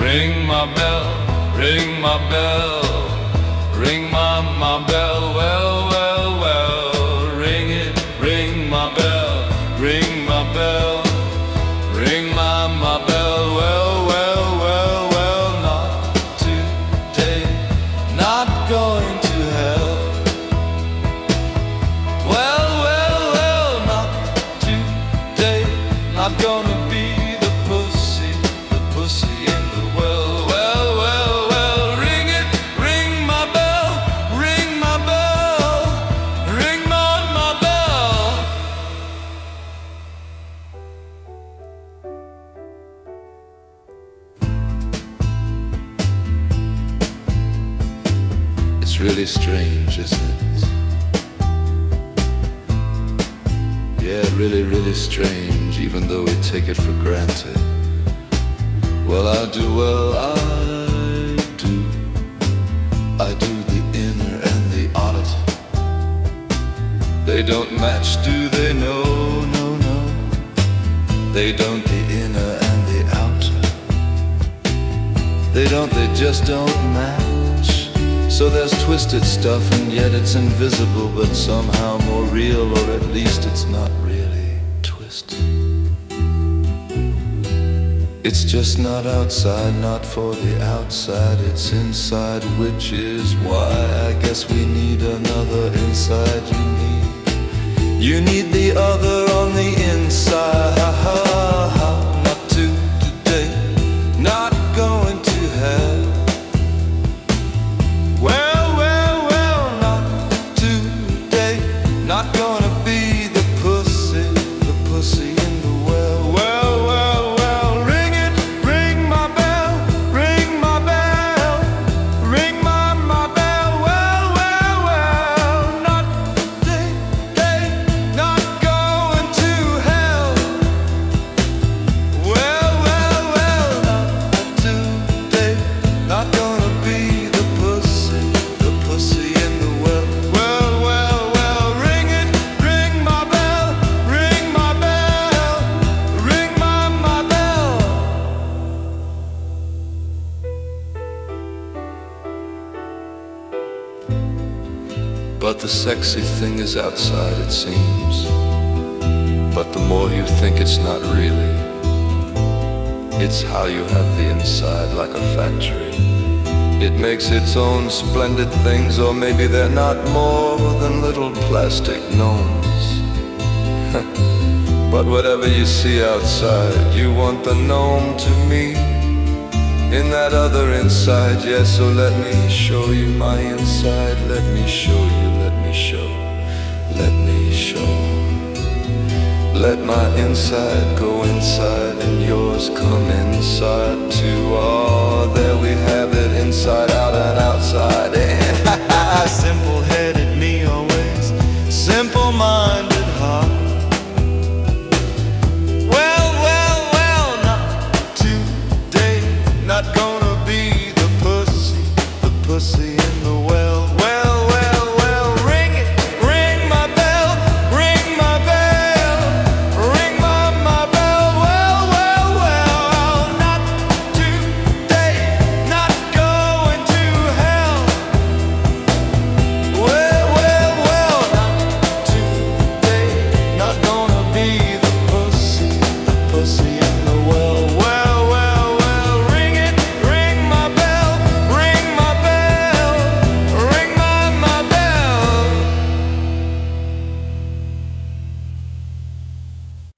Ring my bell, ring my bell, ring my bell, well, well, well. Ring it, ring my bell, ring my bell, ring my bell, well, well, well, well. Not today, not going to hell. Well, well, well, not today, not gonna be the pussy in the well. Well, well, well, ring it, ring my bell, ring my bell, ring my bell. It's really strange, isn't it? Yeah, really, really strange, even though we take it for granted. Well, I do the inner and the outer. They don't match, do they? No, no, no. They don't, the inner and the outer. They don't, they just don't match. So there's twisted stuff and yet it's invisible, but somehow more real, or at least it's not really twisted. It's just not outside, not for the outside, it's inside, which is why I guess we need another inside. You need the other on the inside. Not today, not going to hell. Well, well, well, not today, not gonna be the pussy in the well. Well, well, well, ring it, ring my bell, ring my bell, ring my bell. Well, well, well, not today, not going to hell. Well, well, well, not today, not gonna be the pussy in the well. Well, well, well, ring it, ring my bell, ring my bell, ring my bell. But the sexy thing is outside, it seems. But the more you think it's not really, it's how you have the inside, like a factory. It makes its own splendid things, or maybe they're not more than little plastic gnomes. But whatever you see outside, you want the gnome to meet in that other inside. Yes, so let me show you my inside. Let me show you, let me show, let me show. Let my inside go inside and yours come inside too. Oh, there we have it, inside out and outside in. Simple-headed me always, simple-minded heart. Well, well, well, not today, not gonna be the pussy